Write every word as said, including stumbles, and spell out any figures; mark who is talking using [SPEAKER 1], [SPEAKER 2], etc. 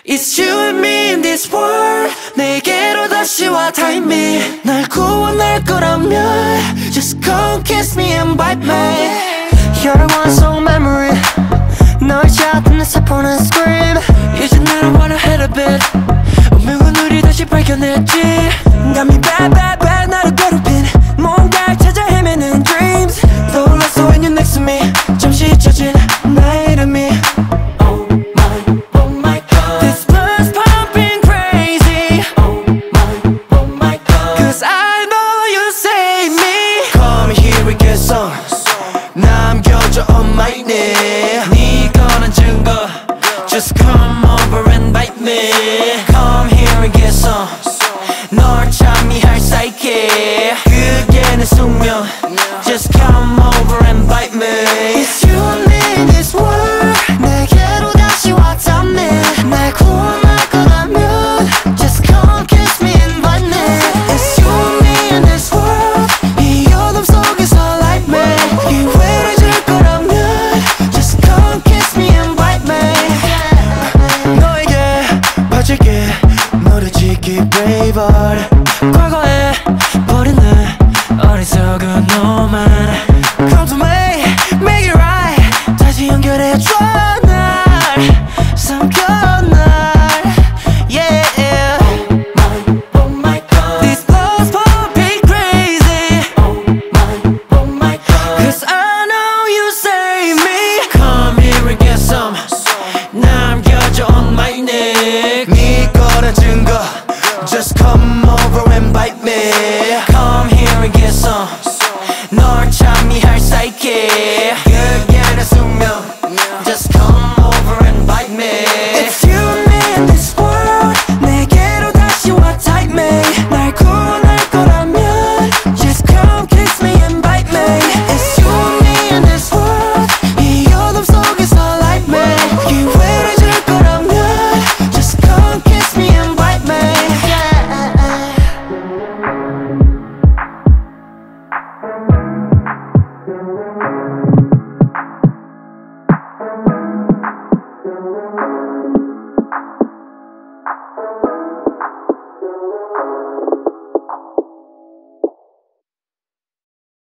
[SPEAKER 1] It's you and me in this world. 내게로 다시 와 time me. 날 구원할 거라면 just come kiss me and bite me.
[SPEAKER 2] You're the one song memory. 널 찾는 내 세포는 scream.
[SPEAKER 1] 이제 나는 wanna head a bit. 운명은 우리 다시 발견했지.
[SPEAKER 2] Got me bad bad bad 나를 괴롭힌 뭔가를 찾아 헤매는 dreams.
[SPEAKER 1] 떠올랐어 when you're next to me. 잠시 잊혀진 나의 이름이. Oh my, oh my God.
[SPEAKER 2] This blood's pumping crazy.
[SPEAKER 1] Oh my, oh my God.
[SPEAKER 2] Cause I know you save me.
[SPEAKER 1] Come here we get some. 남겨줘 on my name. 네가 난 증거. Just come over and bite me. Come here and get some. 널 참미할 사이게. 그게 내 숙명. Just come over and bite me.
[SPEAKER 2] It's you and me in this world. 내게로 다시 와 tell me. 날 구원할 거라면 just come kiss me and bite me.
[SPEAKER 1] It's you and me in this world. 이 어둠 속에서 light me. 기회를 줄 거라면 just come kiss me and bite me. 너에게 바칠게. 너를 지키 brave heart.